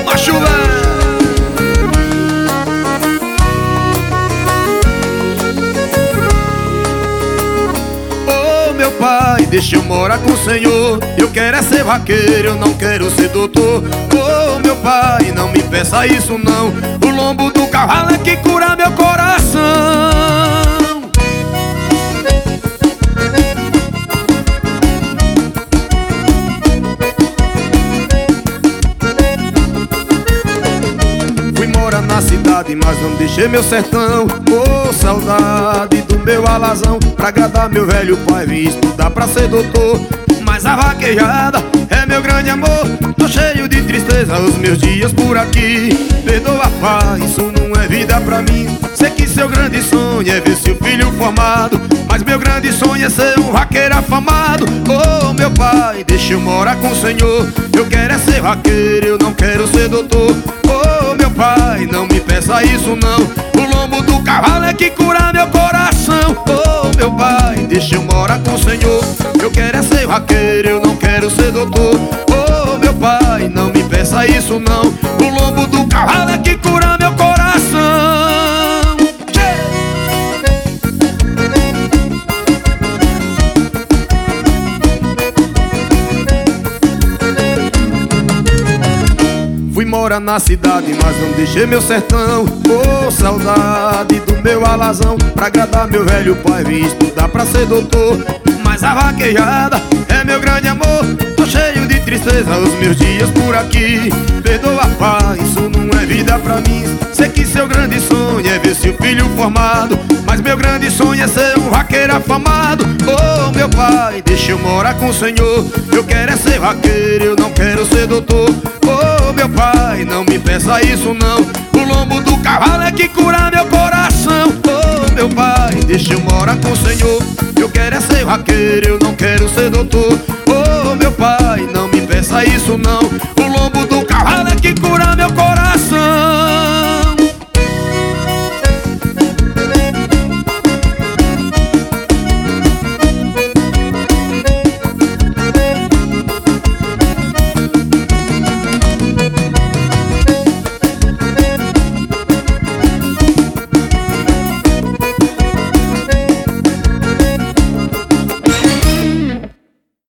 macho velho. Ô meu pai, deixa eu morar com o senhor. Eu quero é ser vaqueiro, eu não quero ser doutor. Ô meu pai, não me peça isso não. O lombo do cavalo é que cura meu coração. Fui morar na cidade, mas não deixei meu sertão. Ô saudade do meu alazão. Pra agradar meu velho pai, vim estudar pra ser doutor. Mas a vaquejada é meu grande amor. Tô cheio de tristeza, os meus dias por aqui. Perdoa, pai, isso não é vida pra mim. Sei que seu grande sonho é ver seu filho formado, mas meu grande sonho é ser um vaqueiro afamado. Oh, meu pai, deixa eu morar com o senhor. Eu quero é ser vaqueiro, eu não quero ser doutor. Oh, meu pai, não me peça isso não. O lombo do cavalo é que cura meu coração. Oh, meu pai, deixa eu morar com o senhor. Eu quero é ser vaqueiro, eu não quero ser doutor. Oh, meu pai, não me peça isso não. O lombo do cavalo é que cura meu coração. Fui morar na cidade, mas não deixei meu sertão. Oh, saudade do meu alazão. Pra agradar meu velho pai, vim estudar pra ser doutor. Mas a vaquejada é meu grande amor. Tô cheio de tristeza, os meus dias por aqui. Perdoa, pai, isso não é vida pra mim. Sei que seu grande sonho é ver seu filho formado, mas meu grande sonho é ser um vaqueiro afamado. Oh, meu pai, deixa eu morar com o senhor. Eu quero é ser vaqueiro, eu não quero ser doutor. Oh, meu pai, não me peça isso não. O lombo do cavalo é que cura meu coração. Oh, meu pai, deixa eu morar com o senhor. Eu quero é ser vaqueiro, eu não quero ser doutor. Oh, meu pai, não me peça isso não.